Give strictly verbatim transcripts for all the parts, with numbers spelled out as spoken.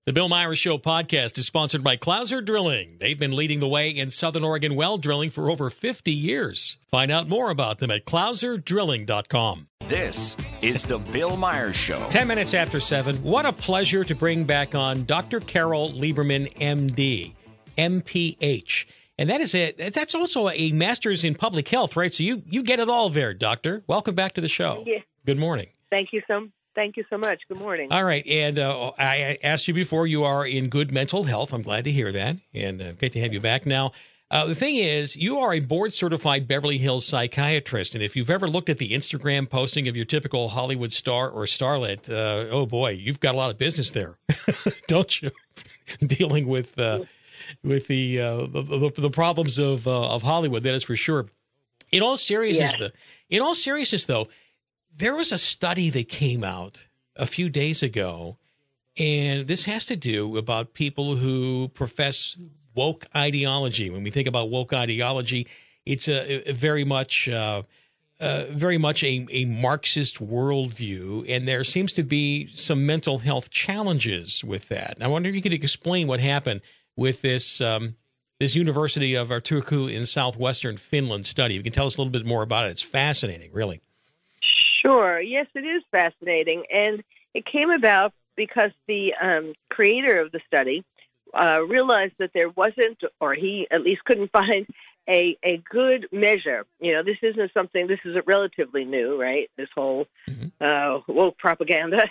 The Bill Myers Show podcast is sponsored by Clouser Drilling. They've been leading the way in Southern Oregon well drilling for over fifty years. Find out more about them at clouser drilling dot com. This is the Bill Myers Show. Ten minutes after seven. What a pleasure to bring back on Doctor Carol Lieberman, M D, M P H. And that is it. That's also a master's in public health, right? So you, you get it all there, Doctor. Welcome back to the show. Yeah. Good morning. Thank you so Thank you so much. Good morning. All right. And uh, I asked you before, you are in good mental health. I'm glad to hear that. And uh, great to have you back. Now, uh, the thing is, you are a board-certified Beverly Hills psychiatrist. And if you've ever looked at the Instagram posting of your typical Hollywood star or starlet, uh, oh, boy, you've got a lot of business there, don't you? Dealing with uh, with the, uh, the, the the problems of uh, of Hollywood, that is for sure. In all seriousness, Yeah. though, in all seriousness, though, there was a study that came out a few days ago, and this has to do about people who profess woke ideology. When we think about woke ideology, it's a, a very much, uh, uh, very much a, a Marxist worldview, and there seems to be some mental health challenges with that. And I wonder if you could explain what happened with this um, this University of Turku in southwestern Finland study. You can tell us a little bit more about it. It's fascinating, really. Sure. Yes, it is fascinating. And it came about because the um, creator of the study uh, realized that there wasn't, or he at least couldn't find, a, a good measure. You know, this isn't something, this is relatively new, right? This whole mm-hmm. uh, woke propaganda.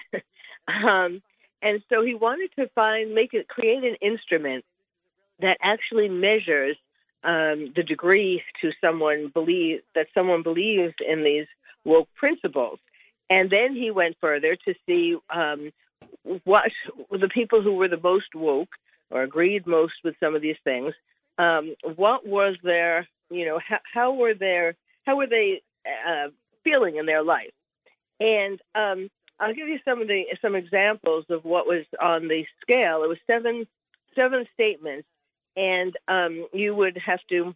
um, and so he wanted to find, make it, create an instrument that actually measures um, the degree to someone believe that someone believes in these woke principles. And then he went further to see um, what the people who were the most woke or agreed most with some of these things, um, what was their, you know, how, how were their, how were they uh, feeling in their life? And um, I'll give you some of the some examples of what was on the scale. It was seven seven statements, and um, you would have to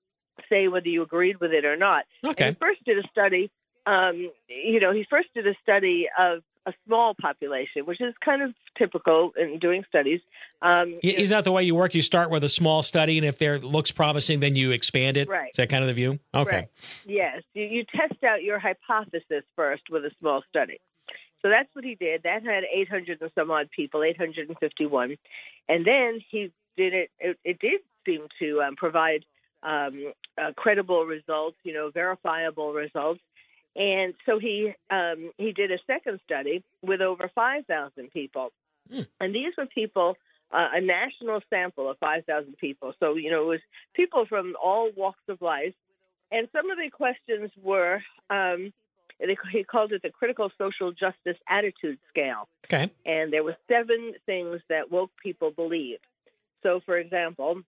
say whether you agreed with it or not. Okay. And he first did a study. Um, you know, he first did a study of a small population, which is kind of typical in doing studies. Um, Is that the way you work? You start with a small study, and if there looks promising, then you expand it? Right. Is that kind of the view? Okay. Right. Yes. You, you test out your hypothesis first with a small study. So that's what he did. That had eight hundred and some odd people, eight hundred fifty-one. And then he did it. It, it did seem to um, provide um, uh, credible results, you know, verifiable results. And so he um, he did a second study with over five thousand people. Mm. And these were people, uh, a national sample of five thousand people. So, you know, it was people from all walks of life. And some of the questions were, um, they, he called it the Critical Social Justice Attitude Scale. Okay. And there were seven things that woke people believed. So, for example,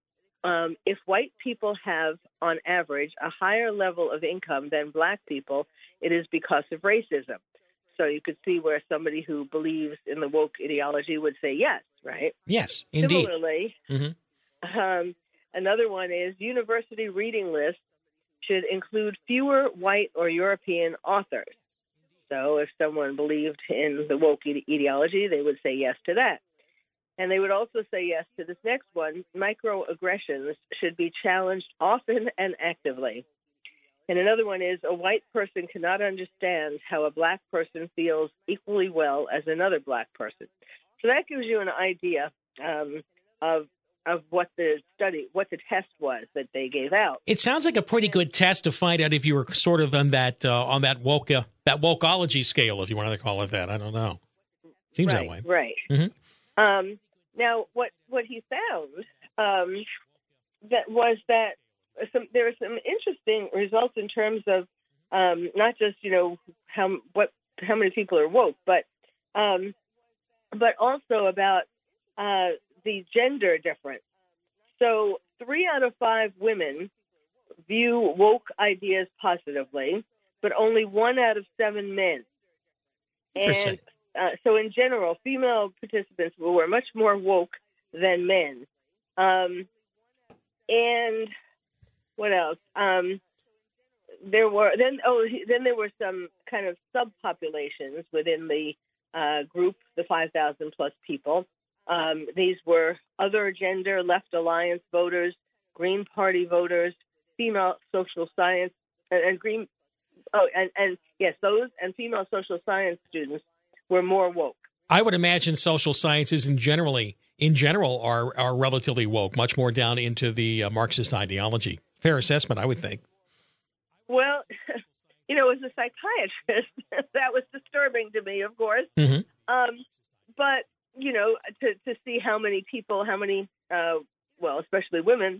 Um, if white people have, on average, a higher level of income than black people, it is because of racism. So you could see where somebody who believes in the woke ideology would say yes, right? Yes, indeed. Similarly, mm-hmm. um, another one is university reading lists should include fewer white or European authors. So if someone believed in the woke ideology, they would say yes to that. And they would also say yes to this next one. Microaggressions should be challenged often and actively. And another one is a white person cannot understand how a black person feels equally well as another black person. So that gives you an idea um, of of what the study, what the test was that they gave out. It sounds like a pretty good test to find out if you were sort of on that uh, on that woke uh, that wokeology scale, if you want to call it that. I don't know. Seems right, that way. Right. Mm-hmm. Um, Now, what, what he found um, that was that some, there were some interesting results in terms of um, not just you know how what how many people are woke, but um, but also about uh, the gender difference. So, three out of five women view woke ideas positively, but only one out of seven men. And Uh, so in general, female participants were much more woke than men. Um, and what else? Um, there were then oh then there were some kind of subpopulations within the uh, group, the five thousand plus people. Um, these were other gender, Left Alliance voters, Green Party voters, female social science, and, and Green. Oh, and, and yes, those and female social science students were more woke. I would imagine social sciences in generally, in general, are are relatively woke, much more down into the uh, Marxist ideology. Fair assessment, I would think. Well, you know, as a psychiatrist, that was disturbing to me, of course. Mm-hmm. Um, but you know, to to see how many people, how many, uh, well, especially women,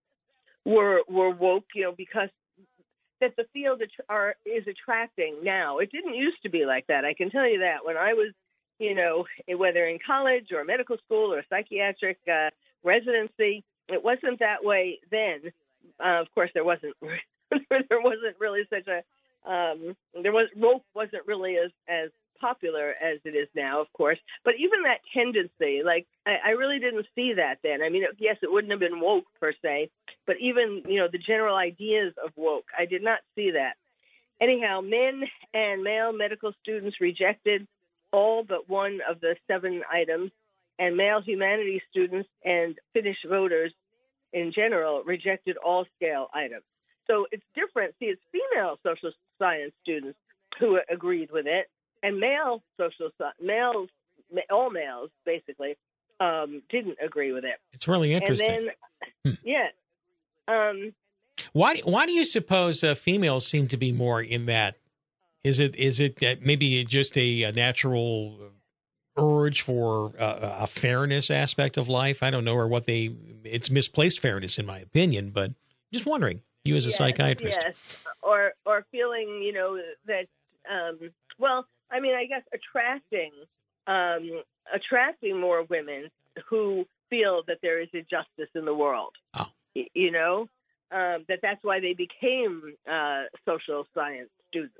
were were woke, you know, because that the field are is attracting now. It didn't used to be like that. I can tell you that. When I was, you know, whether in college or medical school or psychiatric uh, residency, it wasn't that way then. Uh, of course, there wasn't there wasn't really such a um, there was woke wasn't really as as popular as it is now, of course. But even that tendency, like I, I really didn't see that then. I mean, yes, it wouldn't have been woke per se, but even, you know, the general ideas of woke, I did not see that. Anyhow, men and male medical students rejected all but one of the seven items, and male humanities students and Finnish voters in general rejected all scale items. So it's different. See, it's female social science students who agreed with it, and male social males, all males basically, um, didn't agree with it. It's really interesting. And then, hmm. yeah. Um, why? Why do you suppose uh, females seem to be more in that? Is it is it uh, maybe just a, a natural urge for uh, a fairness aspect of life? I don't know, or what they. It's misplaced fairness, in my opinion. But just wondering, you as a yes, psychiatrist, yes, or or feeling, you know, that. Um, well. I mean, I guess attracting um, attracting more women who feel that there is injustice in the world. Oh. Y- you know, um, that that's why they became uh, social science students.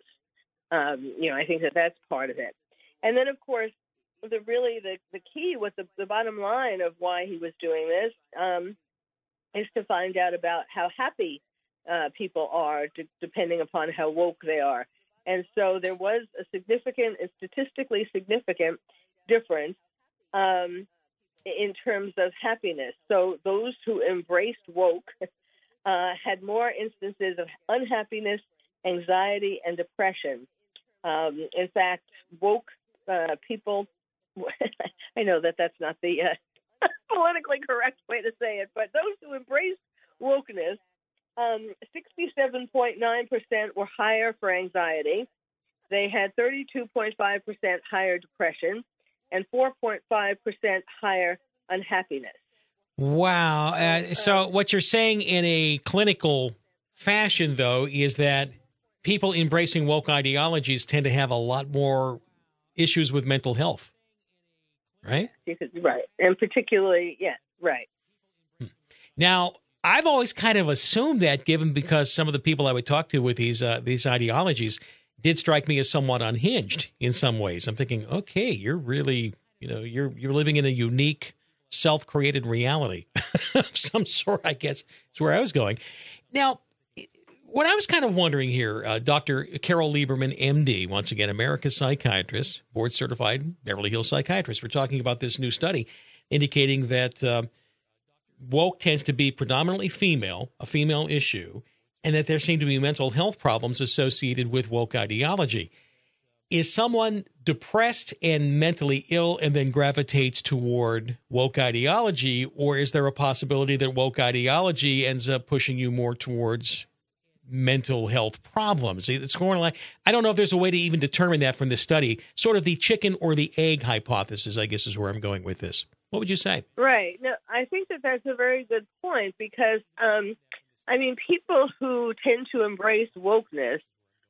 Um, you know, I think that that's part of it. And then, of course, the really the, the key, what the, the bottom line of why he was doing this um, is to find out about how happy uh, people are, d- depending upon how woke they are. And so there was a significant, a statistically significant difference um, in terms of happiness. So those who embraced woke uh, had more instances of unhappiness, anxiety, and depression. Um, in fact, woke uh, people, I know that that's not the uh, politically correct way to say it, but those who embraced wokeness, Um, sixty-seven point nine percent were higher for anxiety. They had thirty-two point five percent higher depression and four point five percent higher unhappiness. Wow. Uh, so what you're saying in a clinical fashion, though, is that people embracing woke ideologies tend to have a lot more issues with mental health, right? Right. And particularly, yes, right. Now, I've always kind of assumed that, given because some of the people I would talk to with these uh, these ideologies did strike me as somewhat unhinged in some ways. I'm thinking, okay, you're really, you know, you're you're living in a unique, self-created reality of some sort, I guess is where I was going. Now, what I was kind of wondering here, uh, Doctor Carol Lieberman, M D, once again, America's psychiatrist, board-certified Beverly Hills psychiatrist. We're talking about this new study indicating that uh, woke tends to be predominantly female, a female issue, and that there seem to be mental health problems associated with woke ideology. Is someone depressed and mentally ill and then gravitates toward woke ideology, or is there a possibility that woke ideology ends up pushing you more towards mental health problems? It's going like, I don't know if there's a way to even determine that from this study. Sort of the chicken or the egg hypothesis, I guess, is where I'm going with this. What would you say? Right. No, I think that that's a very good point because, um, I mean, people who tend to embrace wokeness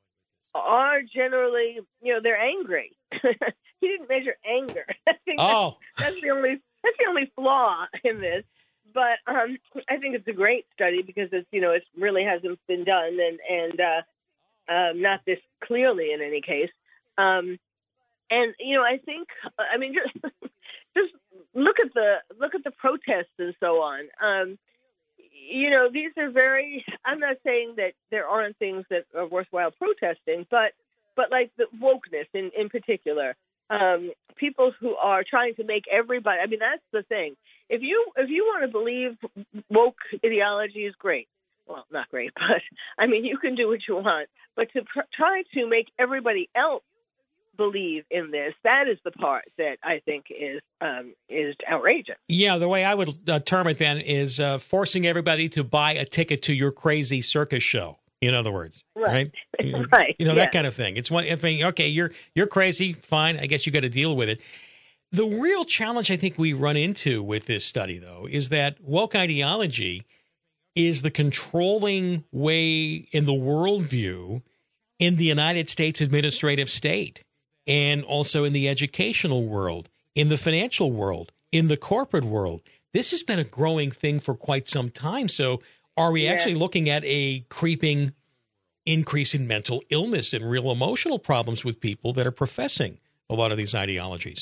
are generally, you know, they're angry. He didn't measure anger. I think oh, that's, that's the only that's the only flaw in this. But um, I think it's a great study because it's, you know, it really hasn't been done and and uh, um, not this clearly in any case. Um, and you know, I think, I mean, just, just look at the look at the protests and so on. Um, you know, these are very. I'm not saying that there aren't things that are worthwhile protesting, but but like the wokeness in in particular. Um, people who are trying to make everybody. I mean, that's the thing. If you if you want to believe woke ideology is great. Well, not great, but I mean, you can do what you want. But to pr- try to make everybody else believe in this, that is the part that I think is um, is outrageous. Yeah, the way I would uh, term it then is uh, forcing everybody to buy a ticket to your crazy circus show. In other words, right? Right, right. You know, yeah. that kind of thing. It's one. I mean, okay, you're you're crazy. Fine, I guess you got to deal with it. The real challenge I think we run into with this study, though, is that woke ideology is the controlling way in the worldview in the United States administrative state, and also in the educational world, in the financial world, in the corporate world. This has been a growing thing for quite some time. So are we yeah. actually looking at a creeping increase in mental illness and real emotional problems with people that are professing a lot of these ideologies?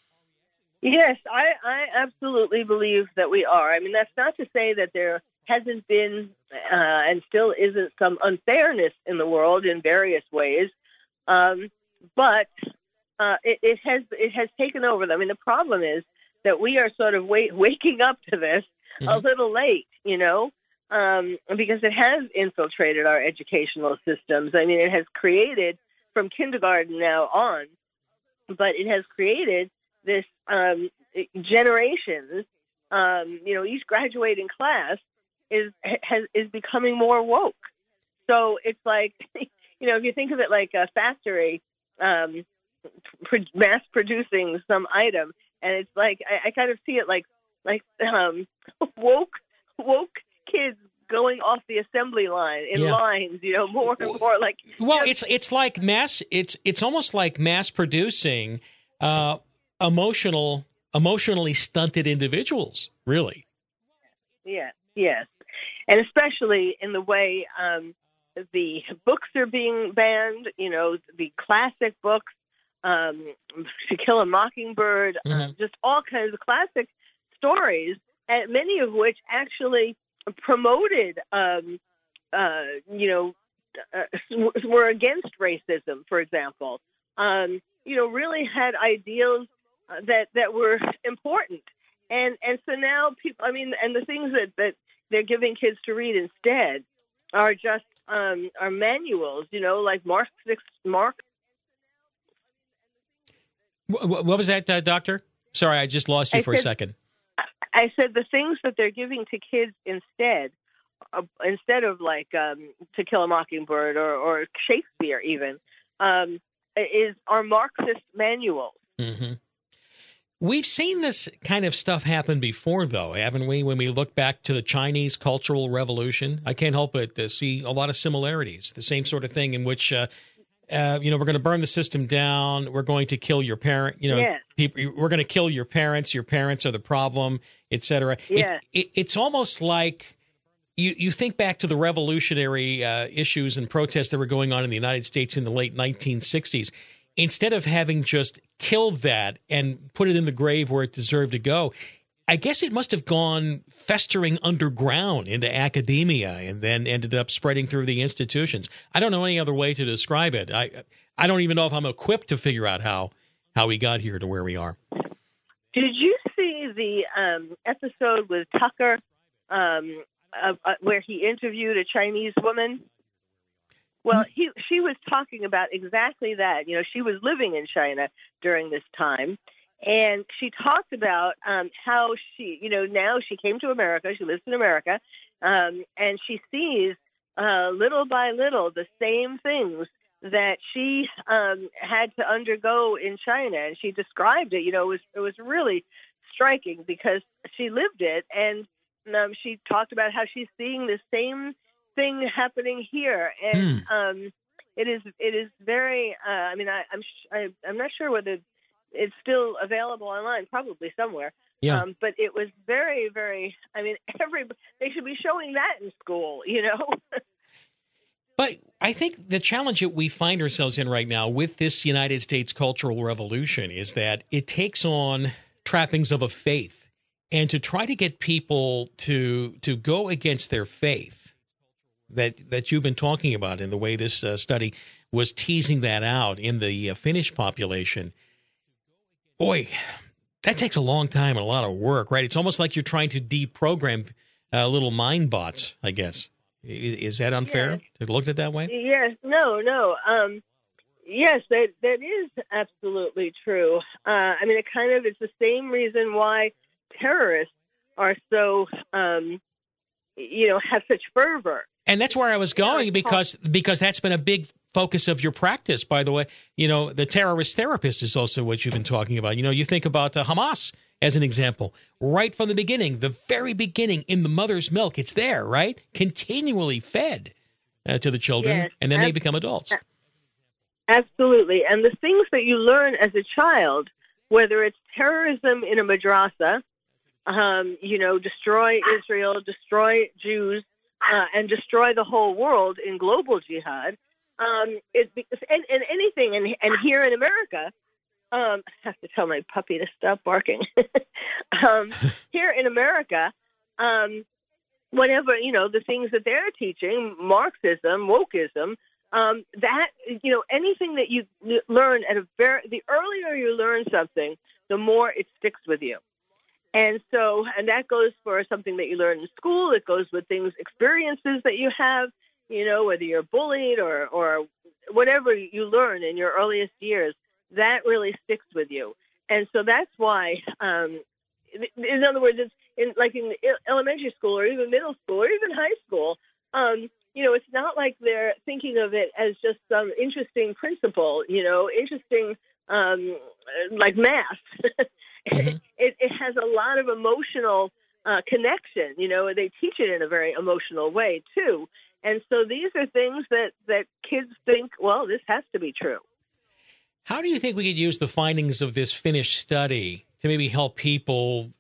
Yes, I, I absolutely believe that we are. I mean, that's not to say that there hasn't been uh, and still isn't some unfairness in the world in various ways, um, but uh, it, it has it has taken over. I mean, the problem is that we are sort of wait, waking up to this mm-hmm. a little late, you know, um, because it has infiltrated our educational systems. I mean, it has created from kindergarten now on, but it has created this um, generations. Um, you know, each graduating class is has is becoming more woke. So it's like, you know, if you think of it like a factory um, pr- mass producing some item, and it's like I, I kind of see it like like um, woke woke kids going off the assembly line in yeah. lines, you know, more and more like. Well, you know, it's it's like mass. It's it's almost like mass producing. Uh, Emotional, emotionally stunted individuals, really. Yes, yes, and especially in the way um, the books are being banned. You know, the classic books, um, To Kill a Mockingbird, Mm-hmm. uh, just all kinds of classic stories, and many of which actually promoted, um, uh, you know, uh, were against racism, for example. Um, you know, really had ideals that that were important, and and so now people, I mean, and the things that, that they're giving kids to read instead are just um, are manuals, you know, like Marxist Mark. What, what was that, uh, Doctor? Sorry, I just lost you I for said, a second. I said the things that they're giving to kids instead, uh, instead of like um, To Kill a Mockingbird or, or Shakespeare, even um, is are Marxist manuals. Mm-hmm. We've seen this kind of stuff happen before, though, haven't we? When we look back to the Chinese Cultural Revolution, I can't help but uh, see a lot of similarities. The same sort of thing in which, uh, uh, you know, we're going to burn the system down. We're going to kill your parent. You know, yes. people, we're going to kill your parents. Your parents are the problem, et cetera. Yes. It, it, it's almost like you, you think back to the revolutionary uh, issues and protests that were going on in the United States in the late nineteen sixties. Instead of having just killed that and put it in the grave where it deserved to go, I guess it must have gone festering underground into academia and then ended up spreading through the institutions. I don't know any other way to describe it. I I don't even know if I'm equipped to figure out how, how we got here to where we are. Did you see the um, episode with Tucker um, uh, uh, where he interviewed a Chinese woman? Well, he, she was talking about exactly that. You know, she was living in China during this time, and she talked about um, how she, you know, now she came to America. She lives in America, um, and she sees uh, little by little the same things that she um, had to undergo in China. And she described it. You know, it was it was really striking because she lived it, and um, she talked about how she's seeing the same thing happening here, and Hmm. um, it is it is very. Uh, I mean, I, I'm sh- I, I'm not sure whether it's still available online, probably somewhere. Yeah. Um, but it was very, very. I mean, every they should be showing that in school, you know. But I think the challenge that we find ourselves in right now with this United States Cultural Revolution is that it takes on trappings of a faith, and to try to get people to to go against their faith that that you've been talking about in the way this uh, study was teasing that out in the uh, Finnish population. Boy, that takes a long time and a lot of work, right? It's almost like you're trying to deprogram uh, little mind bots, I guess. Is that unfair yes. to look at it that way? Yes, no, no. Um, yes, that that is absolutely true. Uh, I mean, it kind of is the same reason why terrorists are so, um, you know, have such fervor. And that's where I was going because because that's been a big focus of your practice, by the way. You know, the terrorist therapist is also what you've been talking about. You know, you think about uh, Hamas as an example. Right from the beginning, the very beginning, in the mother's milk, it's there, right? Continually fed uh, to the children, yes, and then ab- they become adults. Absolutely. And the things that you learn as a child, whether it's terrorism in a madrasa, um, you know, destroy Israel, destroy Jews, uh, and destroy the whole world in global jihad, um, it, and, and anything, and, and here in America, um, I have to tell my puppy to stop barking. um, here in America, um, whatever, you know, the things that they're teaching, Marxism, wokeism, um, that, you know, anything that you learn at a very, the earlier you learn something, the more it sticks with you. And so, and that goes for something that you learn in school. It goes with things, experiences that you have, you know, whether you're bullied or, or whatever you learn in your earliest years, that really sticks with you. And so that's why, um, in other words, it's in, like in elementary school or even middle school or even high school, um, you know, it's not like they're thinking of it as just some interesting principle, you know, interesting, um, like math. Mm-hmm. it, it has a lot of emotional uh, connection, you know, they teach it in a very emotional way, too. And so these are things that, that kids think, well, this has to be true. How do you think we could use the findings of this Finnish study to maybe help people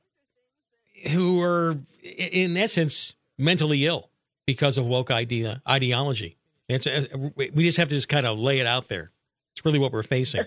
who are, in essence, mentally ill because of woke idea, ideology? It's a, we just have to just kind of lay it out there. It's really what we're facing.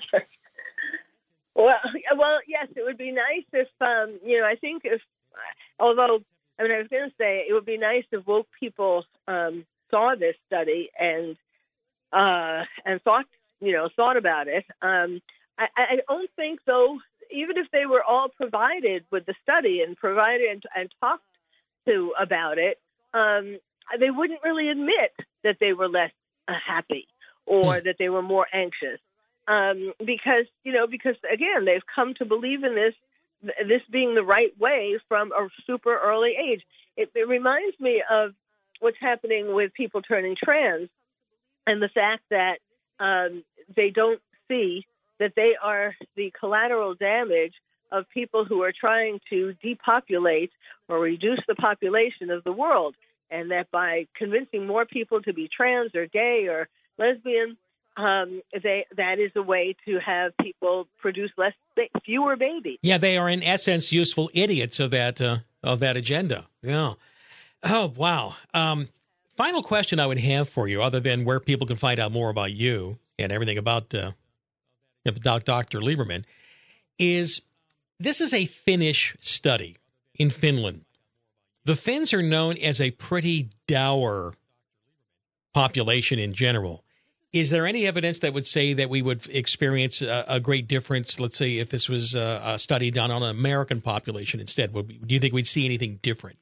Well, well, yes, it would be nice if, um, you know, I think if, although, I mean, I was going to say it would be nice if woke people um, saw this study and uh, and thought, you know, thought about it. Um, I, I don't think, though, even if they were all provided with the study and provided and, and talked to about it, um, they wouldn't really admit that they were less uh, happy or that they were more anxious. Um, because, you know, because, again, they've come to believe in this, this being the right way from a super early age. It, it reminds me of what's happening with people turning trans and the fact that um, they don't see that they are the collateral damage of people who are trying to depopulate or reduce the population of the world, and that by convincing more people to be trans or gay or lesbian, Um, they that is a way to have people produce less, fewer babies. Yeah, they are in essence useful idiots of that uh, of that agenda. Yeah. Oh wow. Um, final question I would have for you, other than where people can find out more about you and everything about uh, about Doctor Lieberman, is this is a Finnish study in Finland. The Finns are known as a pretty dour population in general. Is there any evidence that would say that we would experience a, a great difference, let's say, if this was a, a study done on an American population instead? Would we, do you think we'd see anything different?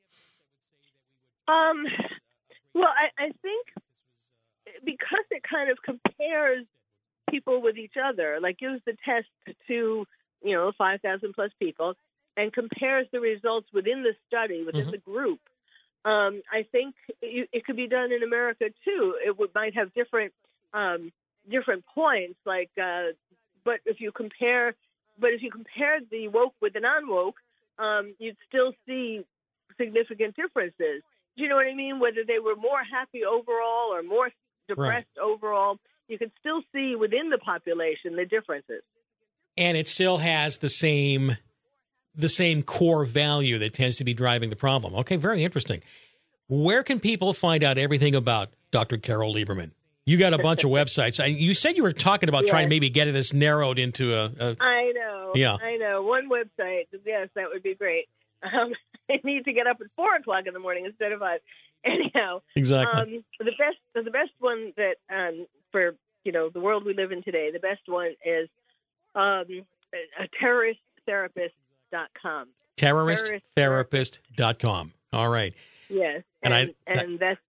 Um, well, I, I think because it kind of compares people with each other, like gives the test to, you know, five thousand plus people and compares the results within the study, within mm-hmm. the group, Um, I think it, it could be done in America too. It would, might have different um, different points, like. Uh, but if you compare, but if you compare the woke with the non-woke, um, you'd still see significant differences. Do you know what I mean? Whether they were more happy overall or more depressed right. overall, you can still see within the population the differences. And it still has the same. the same core value that tends to be driving the problem. Okay, very interesting. Where can people find out everything about Doctor Carol Lieberman? You got a bunch of websites. I, you said you were talking about yes. trying to maybe get this narrowed into a, a... I know. Yeah. I know. One website. Yes, that would be great. Um, I need to get up at four o'clock in the morning instead of five. Anyhow. Exactly. Um, the best the best one that, um, for, you know, the world we live in today, the best one is... Um, uh, terrorist therapist dot com. terrorist therapist dot com. All right. Yes, And and, I- and that's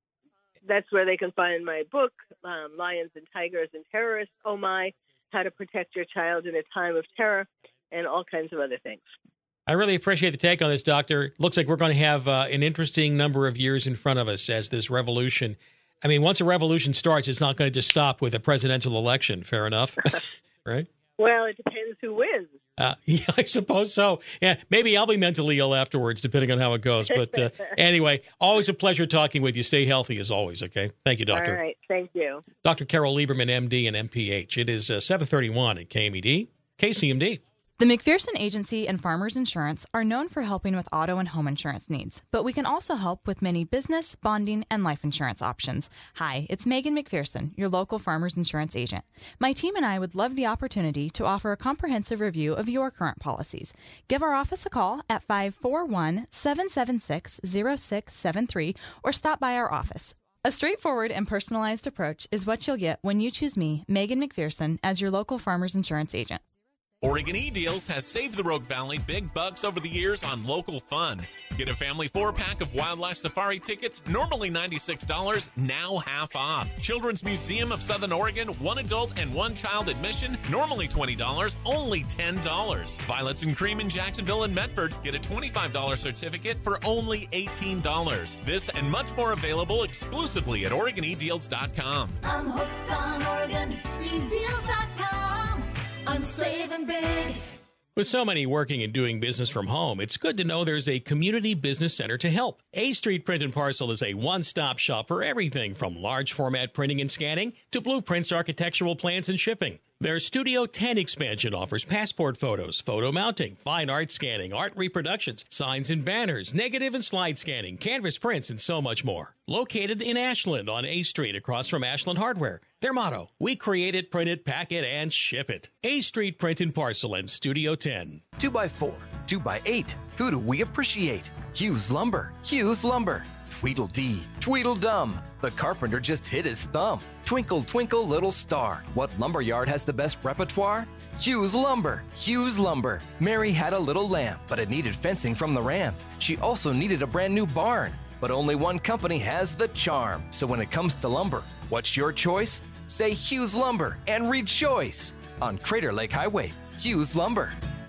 that's where they can find my book, um, Lions and Tigers and Terrorists, Oh My, How to Protect Your Child in a Time of Terror, and all kinds of other things. I really appreciate the take on this, Doctor. Looks like we're going to have uh, an interesting number of years in front of us as this revolution. I mean, once a revolution starts, it's not going to just stop with a presidential election. Fair enough, right? Well, it depends who wins. Uh, yeah, I suppose so. Yeah, maybe I'll be mentally ill afterwards, depending on how it goes. But uh, anyway, always a pleasure talking with you. Stay healthy as always, okay? Thank you, Doctor. All right, thank you. Doctor Carol Lieberman, M D and M P H. It is uh, seven thirty-one at K M E D, K C M D. The McPherson Agency and Farmers Insurance are known for helping with auto and home insurance needs, but we can also help with many business, bonding, and life insurance options. Hi, it's Megan McPherson, your local Farmers Insurance agent. My team and I would love the opportunity to offer a comprehensive review of your current policies. Give our office a call at five four one, seven seven six, zero six seven three or stop by our office. A straightforward and personalized approach is what you'll get when you choose me, Megan McPherson, as your local Farmers Insurance agent. Oregon eDeals has saved the Rogue Valley big bucks over the years on local fun. Get a family four-pack of Wildlife Safari tickets, normally ninety-six dollars, now half off. Children's Museum of Southern Oregon, one adult and one child admission, normally twenty dollars, only ten dollars. Violets and Cream in Jacksonville and Medford, get a twenty-five dollars certificate for only eighteen dollars. This and much more available exclusively at Oregon e deals dot com. I'm hooked on Oregon e deals dot com. I'm saving big. With so many working and doing business from home, it's good to know there's a community business center to help. A Street Print and Parcel is a one-stop shop for everything from large format printing and scanning to blueprints, architectural plans, and shipping. Their Studio ten expansion offers passport photos, photo mounting, fine art scanning, art reproductions, signs and banners, negative and slide scanning, canvas prints, and so much more. Located in Ashland on A Street across from Ashland Hardware. Their motto, we create it, print it, pack it, and ship it. A Street Print and Parcel and Studio ten. Two by four, two by eight. Who do we appreciate? Hughes Lumber, Hughes Lumber. Tweedledee, Tweedledum. The carpenter just hit his thumb. Twinkle, twinkle, little star. What lumberyard has the best repertoire? Hughes Lumber, Hughes Lumber. Mary had a little lamb, but it needed fencing from the ram. She also needed a brand new barn, but only one company has the charm. So when it comes to lumber, what's your choice? Say Hughes Lumber and rejoice. On Crater Lake Highway, Hughes Lumber.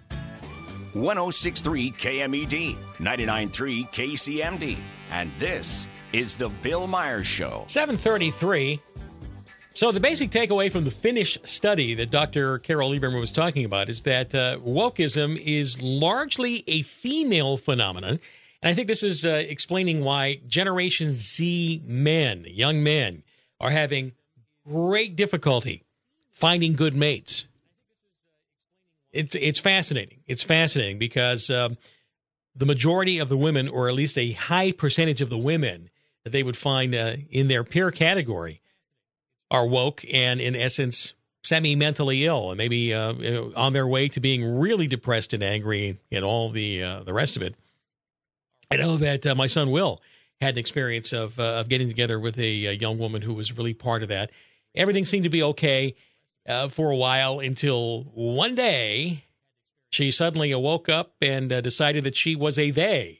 one oh six point three K M E D, ninety-nine point three K C M D. And this is the Bill Myers Show. seven thirty-three. So the basic takeaway from the Finnish study that Doctor Carol Lieberman was talking about is that uh, wokeism is largely a female phenomenon. And I think this is uh, explaining why Generation Z men, young men, are having great difficulty finding good mates. It's it's fascinating. It's fascinating because um, the majority of the women, or at least a high percentage of the women that they would find uh, in their peer category, are woke and, in essence, semi-mentally ill, and maybe uh, on their way to being really depressed and angry and all the uh, the rest of it. I know that uh, my son Will had an experience of uh, of getting together with a, a young woman who was really part of that. Everything seemed to be okay uh, for a while until one day she suddenly woke up and uh, decided that she was a they,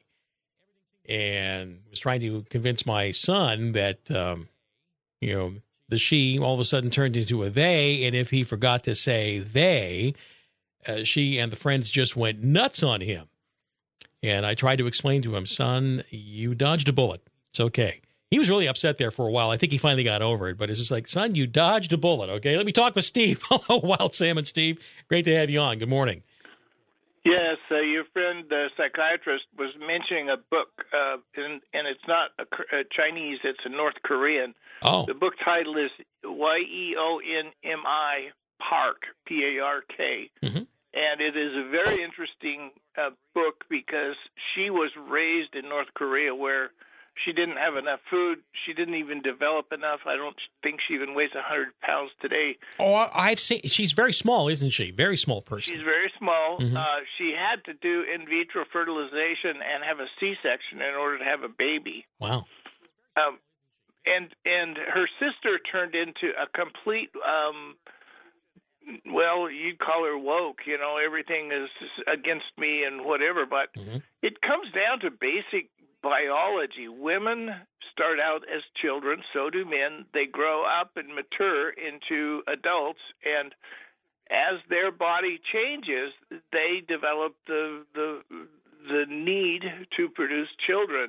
and was trying to convince my son that um, you know the she all of a sudden turned into a they, and if he forgot to say they, uh, she and the friends just went nuts on him. And I tried to explain to him, son, you dodged a bullet. It's okay. He was really upset there for a while. I think he finally got over it, but it's just like, son, you dodged a bullet, okay? Let me talk with Steve. Hello, Wild Sam and Steve. Great to have you on. Good morning. Yes, uh, your friend, the psychiatrist, was mentioning a book, uh, and, and it's not a, a Chinese, it's a North Korean. Oh. The book title is Y E O N M I, Park, P A R K. Mm-hmm. And it is a very interesting uh, book because she was raised in North Korea where she didn't have enough food. She didn't even develop enough. I don't think she even weighs one hundred pounds today. Oh, I've seen. She's very small, isn't she? Very small person. She's very small. Mm-hmm. Uh, she had to do in vitro fertilization and have a C-section in order to have a baby. Wow. Um, and and her sister turned into a complete um, well, you'd call her woke, you know, everything is against me and whatever, but mm-hmm. it comes down to basic biology. Women start out as children, so do men. They grow up and mature into adults, and as their body changes, they develop the the the need to produce children.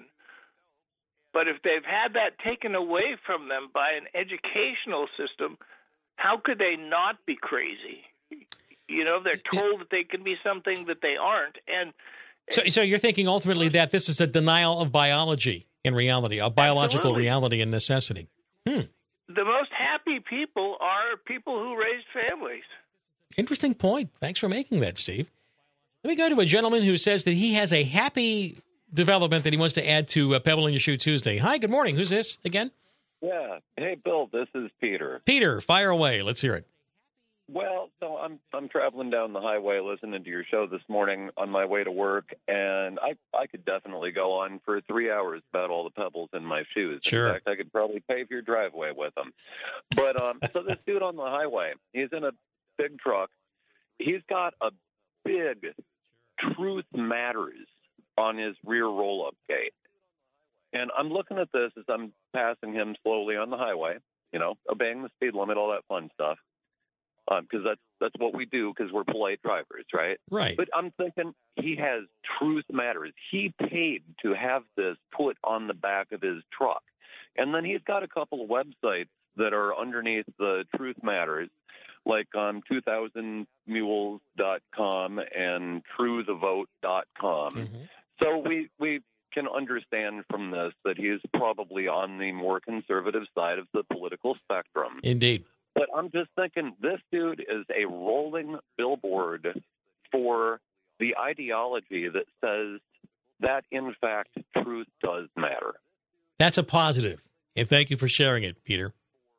But if they've had that taken away from them by an educational system, how could they not be crazy? You know, they're told that they can be something that they aren't. And so, so you're thinking ultimately that this is a denial of biology in reality, a biological absolutely. reality and necessity. Hmm. The most happy people are people who raise families. Interesting point. Thanks for making that, Steve. Let me go to a gentleman who says that he has a happy development that he wants to add to uh, Pebble in Your Shoe Tuesday. Hi, good morning. Who's this again? Yeah. Hey, Bill, this is Peter. Peter, fire away. Let's hear it. Well, so I'm I'm traveling down the highway listening to your show this morning on my way to work, and I, I could definitely go on for three hours about all the pebbles in my shoes. Sure. In fact, I could probably pave your driveway with them. But um, so this dude on the highway, he's in a big truck. He's got a big Truth Matters on his rear roll-up gate. And I'm looking at this as I'm passing him slowly on the highway, you know, obeying the speed limit, all that fun stuff, because um, that's that's what we do because we're polite drivers, right? Right. But I'm thinking he has Truth Matters. He paid to have this put on the back of his truck. And then he's got a couple of websites that are underneath the Truth Matters, like um, two thousand mules dot com and true the vote dot com. Mm-hmm. So we, we can understand from this that he is probably on the more conservative side of the political spectrum. Indeed. But I'm just thinking this dude is a rolling billboard for the ideology that says that, in fact, truth does matter. That's a positive. And thank you for sharing it, Peter.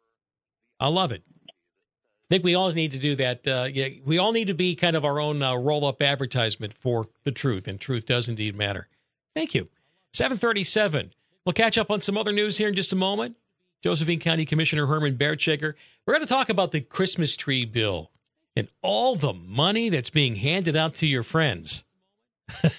I love it. I think we all need to do that. Uh, yeah, we all need to be kind of our own uh, roll-up advertisement for the truth, and truth does indeed matter. Thank you. seven thirty-seven. We'll catch up on some other news here in just a moment. Josephine County Commissioner Herman Bertschiger. We're going to talk about the Christmas tree bill and all the money that's being handed out to your friends. All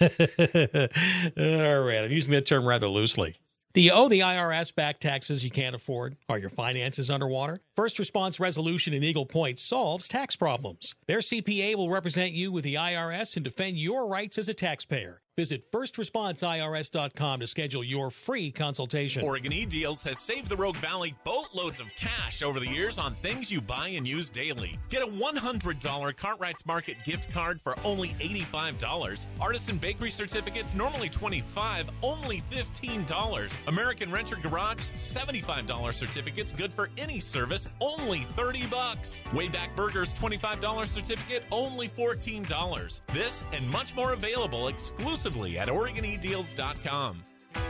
right, I'm using that term rather loosely. Do you owe the I R S back taxes you can't afford? Are your finances underwater? First Response Resolution in Eagle Point solves tax problems. Their C P A will represent you with the I R S and defend your rights as a taxpayer. Visit first response I R S dot com to schedule your free consultation. Oregon eDeals has saved the Rogue Valley boatloads of cash over the years on things you buy and use daily. Get a one hundred dollars Cartwright's Market gift card for only eighty-five dollars. Artisan Bakery certificates, normally twenty-five dollars, only fifteen dollars. American Renter Garage, seventy-five dollars certificates, good for any service, only thirty bucks. Wayback Burgers, twenty-five dollars certificate, only fourteen dollars. This and much more available exclusively at Oregon e deals dot com.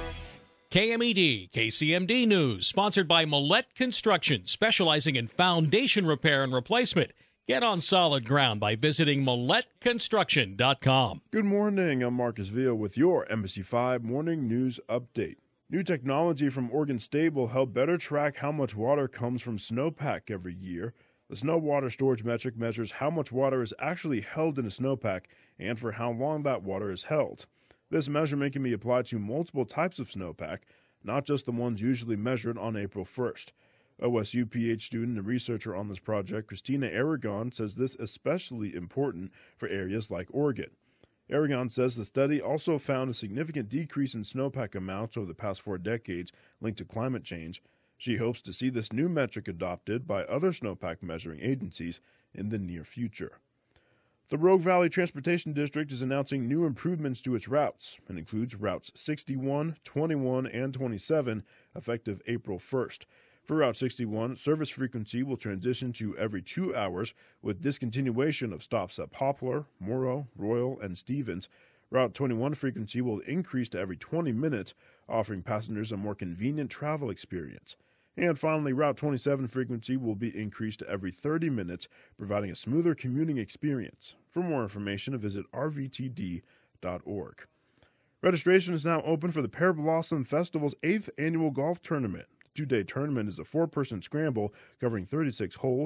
K M E D, K C M D News, sponsored by Millette Construction, specializing in foundation repair and replacement. Get on solid ground by visiting millette construction dot com. Good morning. I'm Marcus Villa with your Embassy five Morning News Update. New technology from Oregon State will help better track how much water comes from snowpack every year. The snow water storage metric measures how much water is actually held in a snowpack and for how long that water is held. This measurement can be applied to multiple types of snowpack, not just the ones usually measured on April first. O S U P H student and researcher on this project, Christina Aragon, says this is especially important for areas like Oregon. Aragon says the study also found a significant decrease in snowpack amounts over the past four decades linked to climate change. She hopes to see this new metric adopted by other snowpack measuring agencies in the near future. The Rogue Valley Transportation District is announcing new improvements to its routes and includes routes sixty-one, twenty-one, and twenty-seven effective April first. For Route sixty-one, service frequency will transition to every two hours with discontinuation of stops at Poplar, Morrow, Royal, and Stevens. Route twenty-one frequency will increase to every twenty minutes, offering passengers a more convenient travel experience. And finally, Route twenty-seven frequency will be increased to every thirty minutes, providing a smoother commuting experience. For more information, visit r v t d dot org. Registration is now open for the Pear Blossom Festival's eighth annual golf tournament. The two-day tournament is a four-person scramble covering thirty-six holes.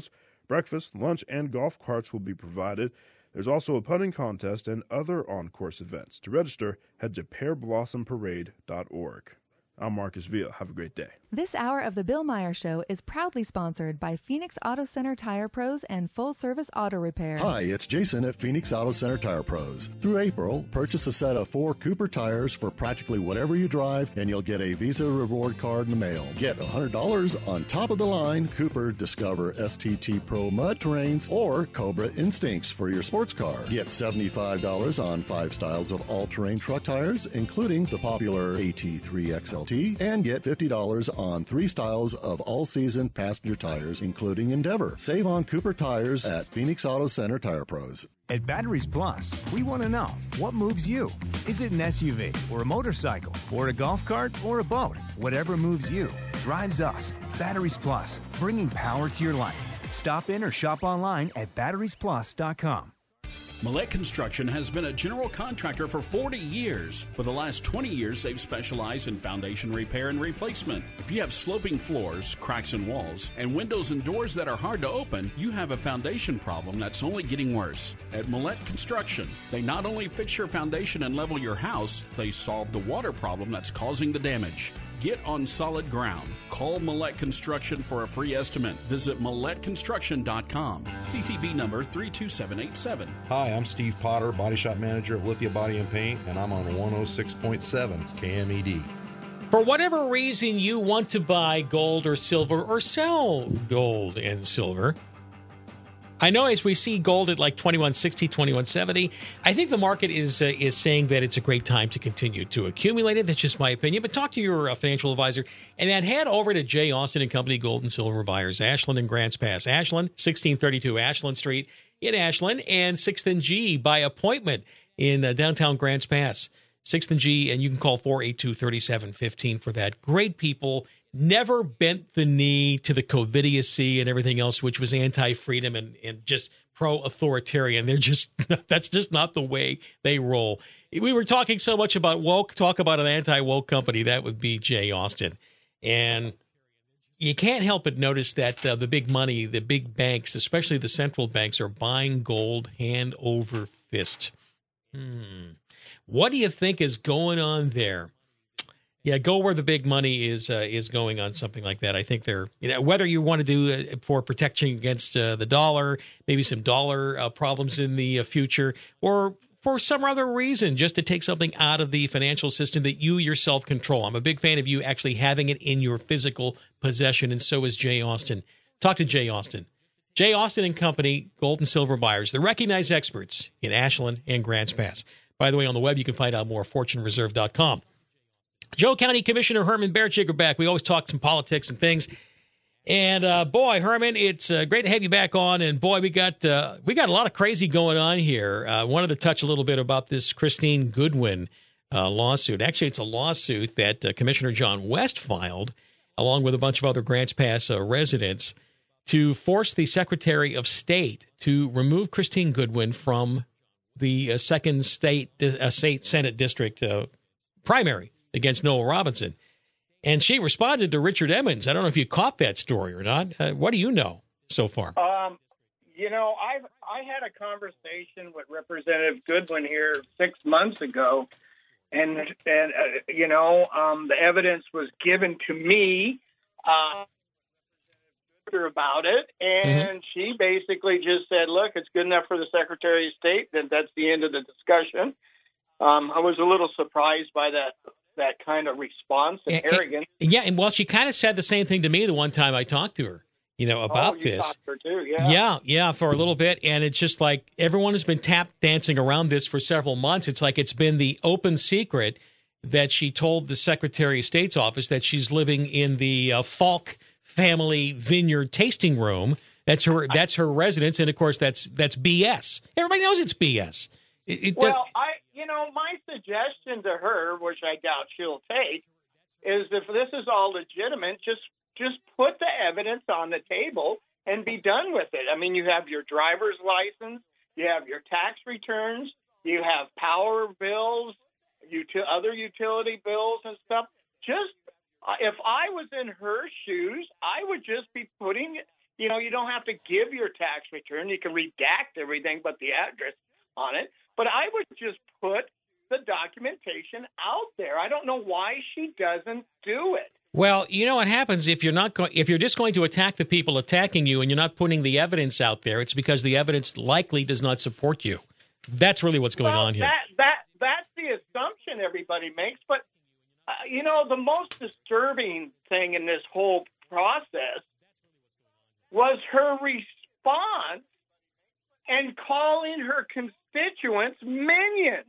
Breakfast, lunch, and golf carts will be provided. There's also a putting contest and other on-course events. To register, head to pear blossom parade dot org. I'm Marcus Villa. Have a great day. This hour of the Bill Meyer Show is proudly sponsored by Phoenix Auto Center Tire Pros and Full Service Auto Repair. Hi, it's Jason at Phoenix Auto Center Tire Pros. Through April, purchase a set of four Cooper tires for practically whatever you drive, and you'll get a Visa reward card in the mail. Get one hundred dollars on top of the line Cooper Discover S T T Pro Mud Terrains or Cobra Instincts for your sports car. Get seventy-five dollars on five styles of all-terrain truck tires, including the popular A T three X L T, and get fifty dollars on three styles of all-season passenger tires, including Endeavor. Save on Cooper tires at Phoenix Auto Center Tire Pros. At Batteries Plus, we want to know, what moves you? Is it an S U V or a motorcycle or a golf cart or a boat? Whatever moves you drives us. Batteries Plus, bringing power to your life. Stop in or shop online at batteries plus dot com. Millette Construction has been a general contractor for forty years. For the last twenty years, they've specialized in foundation repair and replacement. If you have sloping floors, cracks in walls, and windows and doors that are hard to open, you have a foundation problem that's only getting worse. At Millette Construction, they not only fix your foundation and level your house, they solve the water problem that's causing the damage. Get on solid ground. Call Millette Construction for a free estimate. Visit millette construction dot com. C C B number three two seven eight seven. Hi, I'm Steve Potter, Body Shop Manager of Lithia Body and Paint, and I'm on one oh six point seven K M E D. For whatever reason you want to buy gold or silver or sell gold and silver, I know as we see gold at like twenty-one sixty, twenty-one seventy, I think the market is uh, is saying that it's a great time to continue to accumulate it. That's just my opinion. But talk to your uh, financial advisor and then head over to Jay Austin and Company Gold and Silver Buyers, Ashland and Grants Pass. Ashland, sixteen thirty-two Ashland Street in Ashland, and sixth and G by appointment in uh, downtown Grants Pass. sixth and G, and you can call four eight two, three seven one five for that. Great people. Never bent the knee to the COVIDiocy and everything else, which was anti-freedom and, and just pro-authoritarian. They're just, that's just not the way they roll. We were talking so much about woke. Talk about an anti-woke company. That would be Jay Austin. And you can't help but notice that uh, the big money, the big banks, especially the central banks, are buying gold hand over fist. Hmm. What do you think is going on there? Yeah, go where the big money is uh, is going on something like that. I think they're, you know, whether you want to do it for protection against uh, the dollar, maybe some dollar uh, problems in the uh, future, or for some other reason, just to take something out of the financial system that you yourself control. I'm a big fan of you actually having it in your physical possession, and so is Jay Austin. Talk to Jay Austin. Jay Austin and Company, Gold and Silver Buyers. They're recognized experts in Ashland and Grants Pass. By the way, on the web, you can find out more, fortune reserve dot com. Joe County Commissioner Herman Berchik are back. We always talk some politics and things. And, uh, boy, Herman, it's uh, great to have you back on. And, boy, we got uh, we got a lot of crazy going on here. I uh, wanted to touch a little bit about this Christine Goodwin uh, lawsuit. Actually, it's a lawsuit that uh, Commissioner John West filed, along with a bunch of other Grants Pass uh, residents, to force the Secretary of State to remove Christine Goodwin from the uh, second state, uh, state Senate district uh, primary against Noel Robinson. And she responded to Richard Emmons. I don't know if you caught that story or not. Uh, what do you know so far? Um, you know, I've I had a conversation with Representative Goodwin here six months ago, and and uh, you know, um, the evidence was given to me uh, about it, and mm-hmm. she basically just said, "Look, it's good enough for the Secretary of State. Then that's the end of the discussion." Um, I was a little surprised by that. that kind of response and, and arrogance. And, yeah, and well, she kind of said the same thing to me the one time I talked to her, you know, about oh, you this. Talked to her too, yeah. yeah, yeah, for a little bit. And it's just like everyone has been tap dancing around this for several months. It's like it's been the open secret that she told the Secretary of State's office that she's living in the uh, Falk family vineyard tasting room. That's her. That's her residence, and of course, that's that's B S. Everybody knows it's B S. It, it, well, I. You know, my suggestion to her, which I doubt she'll take, is if this is all legitimate, just just put the evidence on the table and be done with it. I mean, you have your driver's license, you have your tax returns, you have power bills, util- other utility bills and stuff. Just uh, if I was in her shoes, I would just be putting You know, you don't have to give your tax return. You can redact everything but the address on it. But I would just put the documentation out there. I don't know why she doesn't do it. Well, you know what happens if you're not go- if you're just going to attack the people attacking you and you're not putting the evidence out there. It's because the evidence likely does not support you. That's really what's going well, on here. That that that's the assumption everybody makes. But uh, you know, the most disturbing thing in this whole process was her response and calling her constituents minions.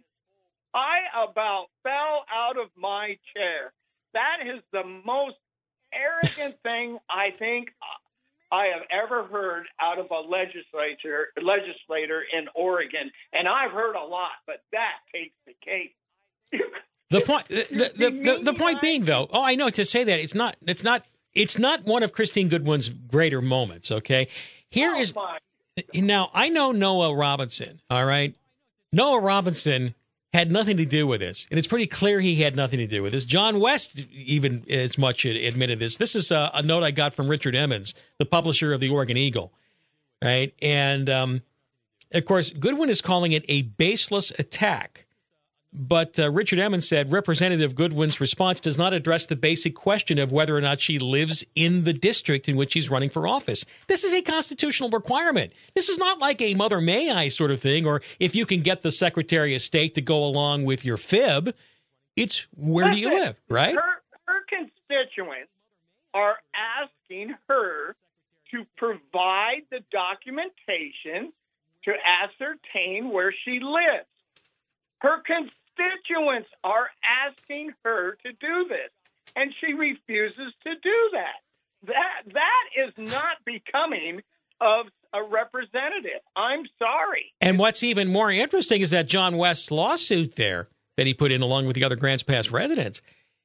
I about fell out of my chair. That is the most arrogant thing I think I have ever heard out of a legislature legislator in Oregon, and I've heard a lot, but that takes the cake. The point, the, the, the, the point being, though, oh, I know to say that it's not, it's not, it's not one of Christine Goodwin's greater moments. Okay, here oh, is my. now I know Noah Robinson. All right, Noah Robinson had nothing to do with this, and it's pretty clear he had nothing to do with this. John West even as much admitted this. This is a, a note I got from Richard Emmons, the publisher of the Oregon Eagle, right? And, um, of course, Goodwin is calling it a baseless attack. But uh, Richard Emmons said Representative Goodwin's response does not address the basic question of whether or not she lives in the district in which she's running for office. This is a constitutional requirement. This is not like a Mother May I sort of thing, or if you can get the Secretary of State to go along with your fib. It's where Listen, do you live, right? Her, her constituents are asking her to provide the documentation to ascertain where she lives. Her constituents are asking her to do this, and she refuses to do that. That that is not becoming of a representative. I'm sorry. And what's even more interesting is that John West's lawsuit there that he put in along with the other Grants Pass residents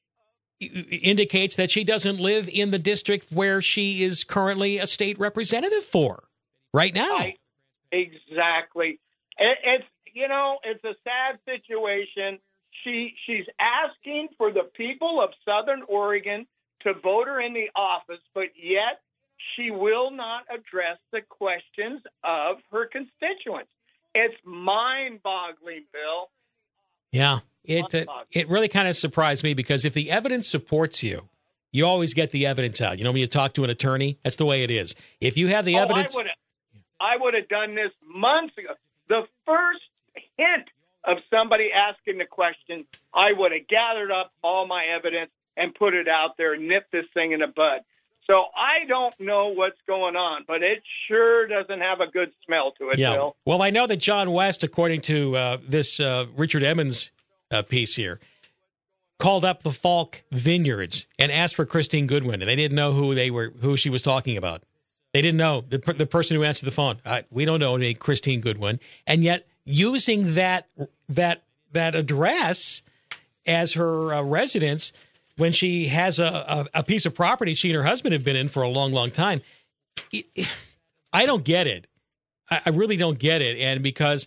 indicates that she doesn't live in the district where she is currently a state representative for right now. I, exactly. It, it's You know, it's a sad situation. She she's asking for the people of Southern Oregon to vote her in the office, but yet she will not address the questions of her constituents. It's mind-boggling, Bill. Yeah, it uh, it really kind of surprised me because if the evidence supports you, you always get the evidence out. You know, when you talk to an attorney, that's the way it is. If you have the oh, evidence, I would have done this months ago. The first hint of somebody asking the question, I would have gathered up all my evidence and put it out there and nipped this thing in the bud. So I don't know what's going on, but it sure doesn't have a good smell to it, yeah. Bill. Well, I know that John West, according to uh, this uh, Richard Emmons uh, piece here, called up the Falk Vineyards and asked for Christine Goodwin, and they didn't know who they were, who she was talking about. They didn't know the the person who answered the phone. Uh, we don't know any Christine Goodwin, and yet using that that that address as her uh, residence when she has a, a, a piece of property she and her husband have been in for a long, long time. It, it, I don't get it. I, I really don't get it. And because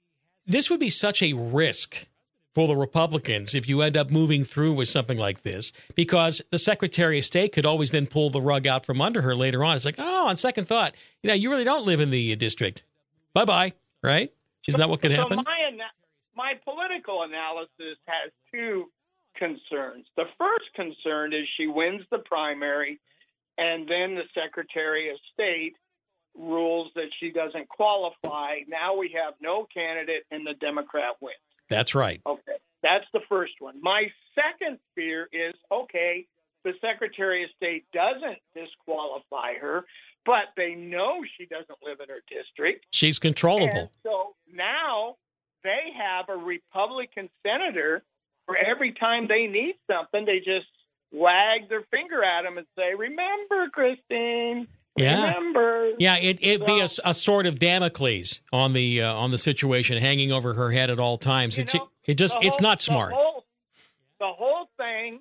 this would be such a risk for the Republicans if you end up moving through with something like this, because the Secretary of State could always then pull the rug out from under her later on. It's like, oh, on second thought, you know, you really don't live in the district. Bye-bye, right? Isn't that what could happen? So my, my political analysis has two concerns. The first concern is she wins the primary, and then the Secretary of State rules that she doesn't qualify. Now we have no candidate, and the Democrat wins. That's right. Okay, that's the first one. My second fear is, okay, the Secretary of State doesn't disqualify her, but they know she doesn't live in her district. She's controllable. And so now they have a Republican senator for every time they need something, they just wag their finger at him and say, remember, Christine, yeah. remember. Yeah, it, it'd so, be a, a sword of Damocles on the uh, on the situation hanging over her head at all times. It, know, it just it's whole, not smart. The whole, the whole thing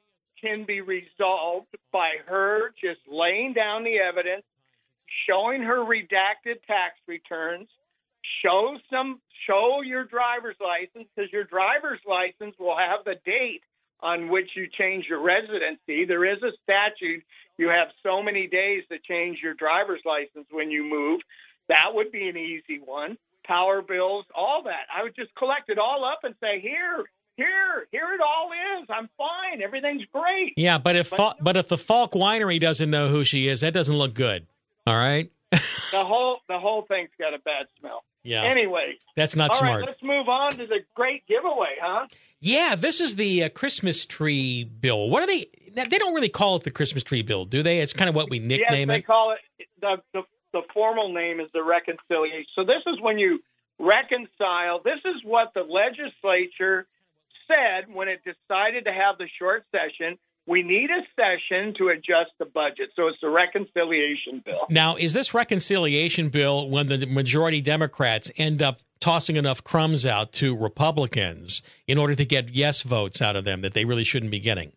can be resolved by her just laying down the evidence, showing her redacted tax returns, show some show your driver's license, because your driver's license will have the date on which you change your residency. There is a statute. You have so many days to change your driver's license when you move. That would be an easy one. Power bills, all that. I would just collect it all up and say, here, here, here it all is. I'm fine. Everything's great. Yeah, but if but, but if the Falk Winery doesn't know who she is, that doesn't look good. All right? the whole the whole thing's got a bad smell. Yeah. Anyway. That's not all smart. Right, let's move on to the great giveaway, huh? Yeah, this is the uh, Christmas tree bill. What are they? They don't really call it the Christmas tree bill, do they? It's kind of what we nickname yes, they it. call it, the, the, the formal name is the reconciliation. So this is when you reconcile. This is what the legislature said when it decided to have the short session. We need a session to adjust the budget. So it's the reconciliation bill. Now, is this reconciliation bill when the majority Democrats end up tossing enough crumbs out to Republicans in order to get yes votes out of them that they really shouldn't be getting?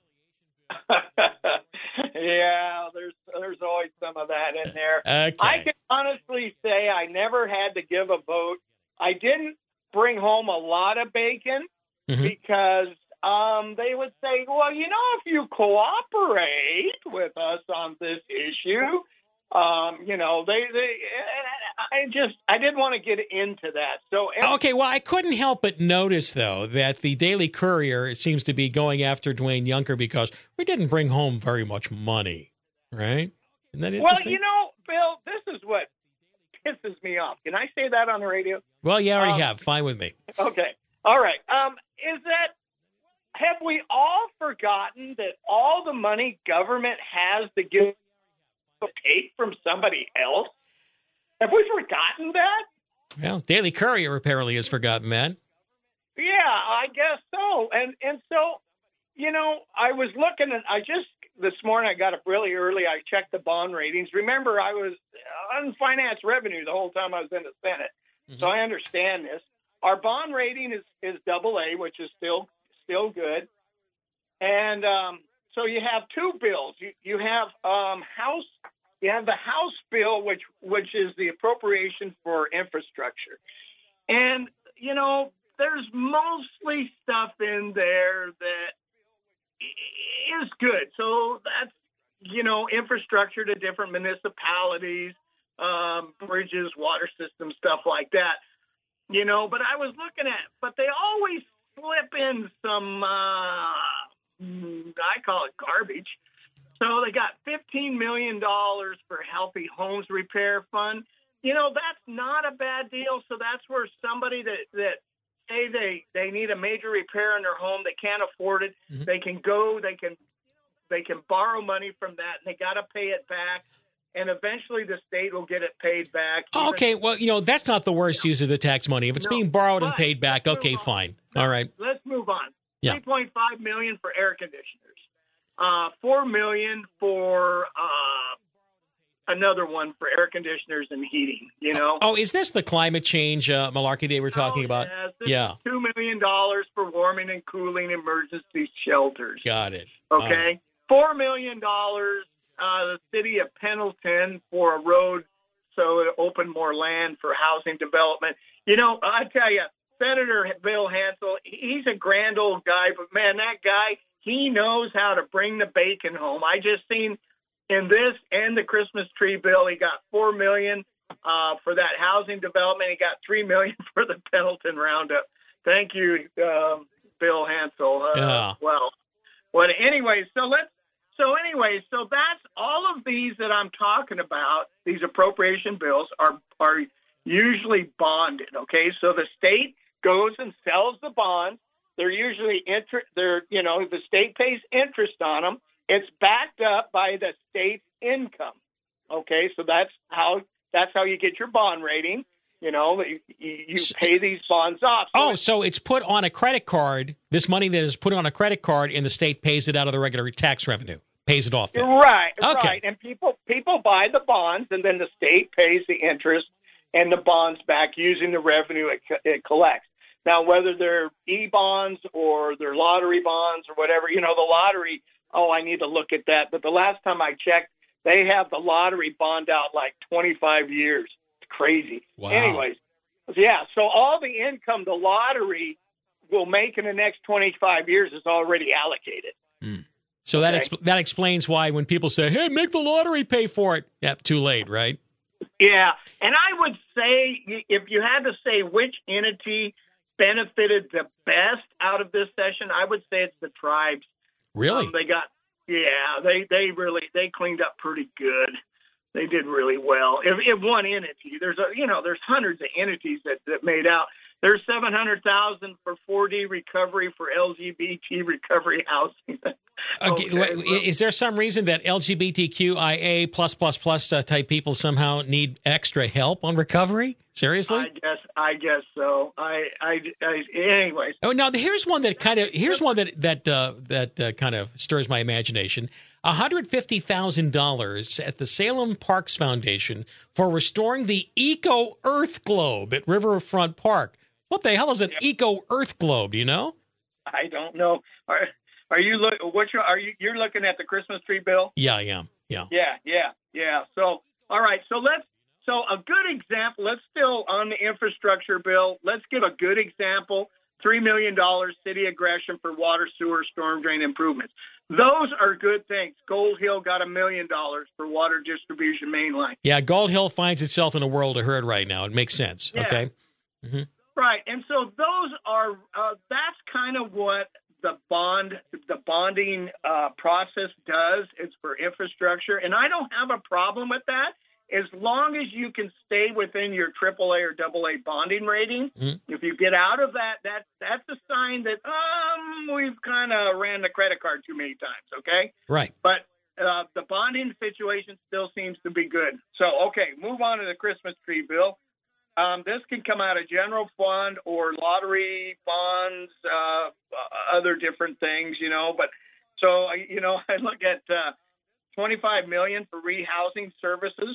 Yeah, there's there's always some of that in there. Okay. I can honestly say I never had to give a vote. I didn't bring home a lot of bacon mm-hmm. because um, they would say, well, you know, if you cooperate with us on this issue, um, you know, they, they, I just, I didn't want to get into that. So, okay, well, I couldn't help but notice, though, that the Daily Courier seems to be going after Dwayne Juncker because we didn't bring home very much money, right? Isn't that well, interesting? you know, Bill, this is what pisses me off. Can I say that on the radio? Well, you already um, have. Fine with me. Okay. All right. Um, is that, have we all forgotten that all the money government has to give take from somebody else? Have we forgotten that? Well, Daily Courier apparently has forgotten that. Yeah, I guess so. And and so, you know, I was looking at, I just, this morning I got up really early. I checked the bond ratings. Remember, I was on finance revenue the whole time I was in the Senate. Mm-hmm. So I understand this. Our bond rating is, is double A, which is still still good. And um, so you have two bills. You, you have um, House You have the House bill, which which is the appropriation for infrastructure. And, you know, there's mostly stuff in there that is good. So that's, you know, infrastructure to different municipalities, um, bridges, water systems, stuff like that. You know, but I was looking at, but they always slip in some, uh, I call it garbage. So they got fifteen million dollars for Healthy Homes Repair Fund. You know, that's not a bad deal. So that's where somebody that, that say they, they need a major repair in their home, they can't afford it, mm-hmm. they can go, they can they can borrow money from that, and they got to pay it back. And eventually the state will get it paid back. Okay, well, you know, that's not the worst use of the tax money. If it's No, being borrowed but and paid back, okay, fine. All right. Let's move on. Yeah. three point five million dollars for air conditioners. Uh, four million dollars for uh, another one for air conditioners and heating, you know. Oh, is this the climate change uh, malarkey they were talking oh, about? Yes, this yeah. is two million dollars for warming and cooling emergency shelters. Got it. Okay. Uh, four million dollars, uh, the city of Pendleton for a road so it opened more land for housing development. You know, I tell you, Senator Bill Hansel, he's a grand old guy, but, man, that guy, he knows how to bring the bacon home. I just seen in this and the Christmas tree bill, he got four million dollars uh, for that housing development. He got three million dollars for the Pendleton Roundup. Thank you, um, Bill Hansel. Uh, yeah. Well, well, anyway, so let's, so anyway, so that's all of these that I'm talking about. These appropriation bills are, are usually bonded. Okay. So the state goes and sells the bonds. They're usually inter- they're, you know, the state pays interest on them. It's backed up by the state's income. Okay, so that's how that's how you get your bond rating. You know, you, you pay these bonds off. So oh, so it's put on a credit card. This money that is put on a credit card, and the state pays it out of the regular tax revenue, pays it off. Then. Right, okay. right. And people people buy the bonds, and then the state pays the interest and the bonds back using the revenue it, it collects. Now, whether they're E-bonds or they're lottery bonds or whatever, you know, the lottery, oh, I need to look at that. But the last time I checked, they have the lottery bond out like twenty-five years. It's crazy. Wow. Anyways, yeah, so all the income, the lottery will make in the next twenty-five years is already allocated. Mm. So that Okay. exp- that explains why when people say, "Hey, make the lottery pay for it," yeah, too late, right? Yeah, and I would say if you had to say which entity benefited the best out of this session, I would say it's the tribes. Really? Um, they got, yeah, they, they really, they cleaned up pretty good. They did really well. If, if one entity, there's a, you know, there's hundreds of entities that, that made out. There's seven hundred thousand for four D recovery for L G B T recovery housing. Okay, Okay, wait, well- is there some reason that L G B T Q I A plus plus plus uh, type people somehow need extra help on recovery? Seriously? I guess, I guess so. I, I, I anyways. Oh, now here's one that kind of here's one that that uh, that uh, kind of stirs my imagination. one hundred fifty thousand dollars at the Salem Parks Foundation for restoring the Eco Earth Globe at Riverfront Park. What the hell is an Eco Earth Globe? Do you know? I don't know. Are, are you look? What you are you? You're looking at the Christmas tree bill? Yeah, I am. Yeah. Yeah, yeah, yeah. So, all right. So let's. So a good example. Let's still on the infrastructure bill. Let's give a good example. Three million dollars city aggression for water, sewer, storm drain improvements. Those are good things. Gold Hill got a million dollars for water distribution main line. Yeah, Gold Hill finds itself in a world of hurt right now. It makes sense. Yeah. Okay. Mm-hmm. Right, and so those are uh, that's kind of what the bond the bonding uh, process does. It's for infrastructure, and I don't have a problem with that as long as you can stay within your triple A or double A bonding rating. Mm-hmm. If you get out of that, that that's a sign that um we've kind of ran the credit card too many times. Okay, Right. but uh, the bonding situation still seems to be good. So okay, move on to the Christmas tree bill. Um, this can come out of general fund or lottery bonds, uh, other different things, you know. But so, you know, I look at uh, twenty-five million dollars for rehousing services,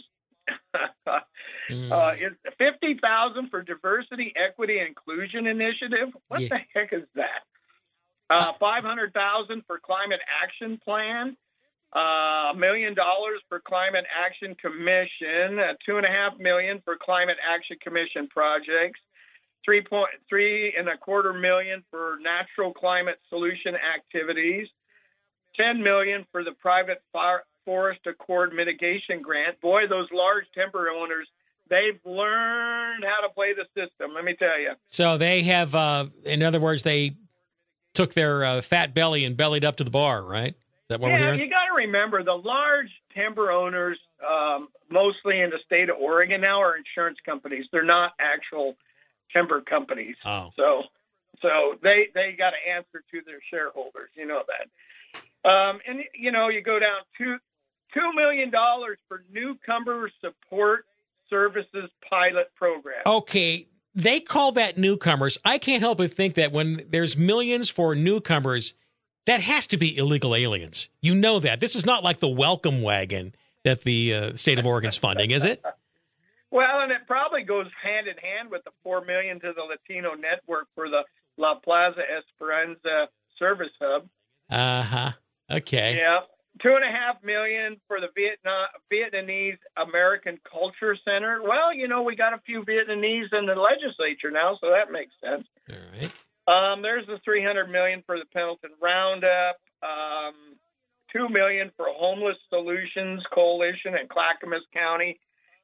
Mm. uh, it's fifty thousand dollars for diversity, equity, and inclusion initiative. What Yeah. the heck is that? Uh, five hundred thousand dollars for climate action plan. A uh, million dollars for Climate Action Commission, uh, two and a half million for Climate Action Commission projects, three point three and a quarter million for natural climate solution activities, ten million for the private fire, forest accord mitigation grant. Boy, those large timber owners, they've learned how to play the system. Let me tell you. So they have, uh, in other words, they took their uh, fat belly and bellied up to the bar, right? Is that what we're Yeah, hearing? you got to remember the large timber owners, um, mostly in the state of Oregon now, are insurance companies. They're not actual timber companies. Oh. So, so they they got to answer to their shareholders. You know that. Um, and you know, you go down two two million dollars for newcomer support services pilot program. Okay, they call that newcomers. I can't help but think that when there's millions for newcomers, that has to be illegal aliens. You know that. This is not like the welcome wagon that the uh, state of Oregon's funding, is it? Well, and it probably goes hand in hand with the four million to the Latino network for the La Plaza Esperanza service hub. Uh-huh. Okay. Yeah, two and a half million for the Vietnam Vietnamese American Culture Center. Well, you know, we got a few Vietnamese in the legislature now, so that makes sense. All right. Um, there's the three hundred million for the Pendleton Roundup. Um, two million for Homeless Solutions Coalition in Clackamas County.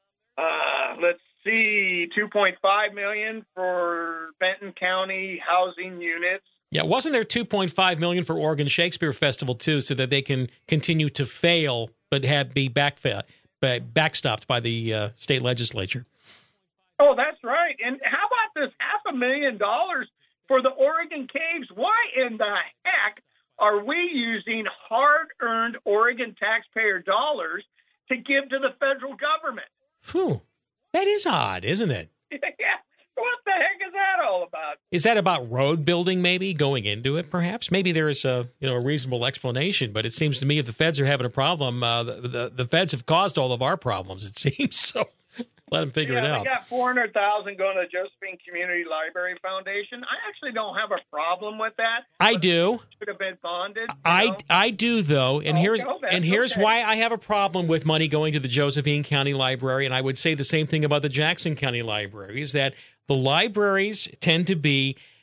Uh, let's see, two point five million for Benton County housing units. Yeah, wasn't there two point five million dollars for Oregon Shakespeare Festival too, so that they can continue to fail but have be back backstopped by the uh, state legislature? Oh, that's right. And how about this half a million dollars for the Oregon Caves? Why in the heck are we using hard-earned Oregon taxpayer dollars to give to the federal government? Whew. That is odd, isn't it? Yeah. What the heck is that all about? Is that about road building maybe, going into it perhaps? Maybe there is a, you know, a reasonable explanation, but it seems to me if the feds are having a problem, uh, the, the, the feds have caused all of our problems, it seems. So let them figure yeah, it out. They got four hundred thousand dollars going to the Josephine Community Library Foundation. I actually don't have a problem with that. I do. Should have been bonded. you I, know? I do, though, and Oh, here's okay, that's and here's okay. why I have a problem with money going to the Josephine County Library, and I would say the same thing about the Jackson County Library, is that the libraries tend to be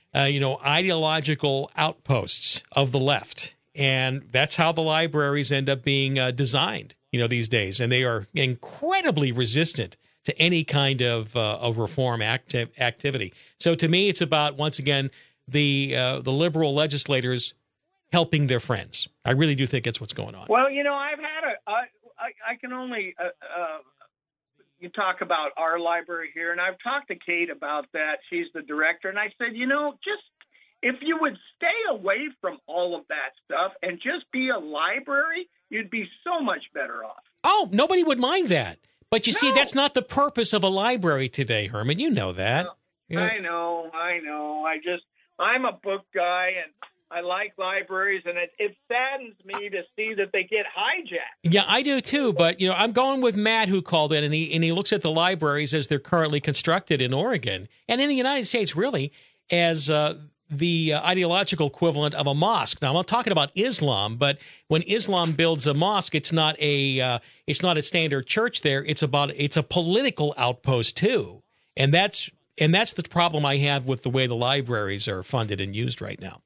uh, you know, ideological outposts of the left. And that's how the libraries end up being uh, designed, you know, these days. And they are incredibly resistant to any kind of, uh, of reform acti- activity. So to me, it's about, once again, the uh, the liberal legislators helping their friends. I really do think that's what's going on. Well, you know, I've had a, I, I, I can only, uh, uh, you talk about our library here, and I've talked to Kate about that. She's the director. And I said, you know, just if you would stay away from all of that stuff and just be a library, you'd be so much better off. Oh, nobody would mind that. But you No. see, that's not the purpose of a library today, Herman. You know that. You know- I know, I know. I just, I'm a book guy, and I like libraries, and it, it saddens me to see that they get hijacked. Yeah, I do too. But, you know, I'm going with Matt, who called in, and he, and he looks at the libraries as they're currently constructed in Oregon and in the United States, really, as uh, the uh, ideological equivalent of a mosque. Now, I'm not talking about Islam, but when Islam builds a mosque, it's not a uh, it's not a standard church there. It's about it's a political outpost too, and that's and that's the problem I have with the way the libraries are funded and used right now.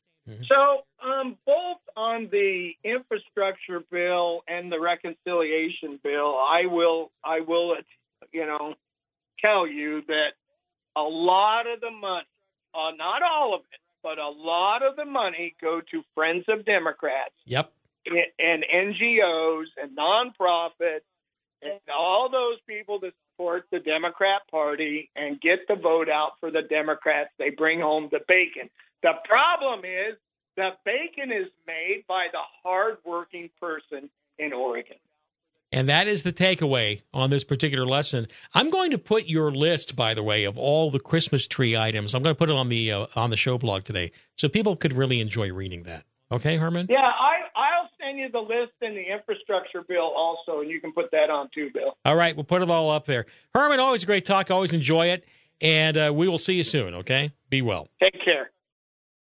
So, um, both on the infrastructure bill and the reconciliation bill, I will, I will, you know, tell you that a lot of the money, uh, not all of it, but a lot of the money go to Friends of Democrats. Yep. And, and N G Os and nonprofits and all those people that support the Democrat Party and get the vote out for the Democrats. They bring home the bacon. The problem is the bacon is made by the hardworking person in Oregon. And that is the takeaway on this particular lesson. I'm going to put your list, by the way, of all the Christmas tree items. I'm going to put it on the uh, on the show blog today, so people could really enjoy reading that. Okay, Herman? Yeah, I, I'll send you the list in the infrastructure bill also, and you can put that on too, Bill. All right, we'll put it all up there. Herman, always a great talk. Always enjoy it. And uh, we will see you soon, okay? Be well. Take care.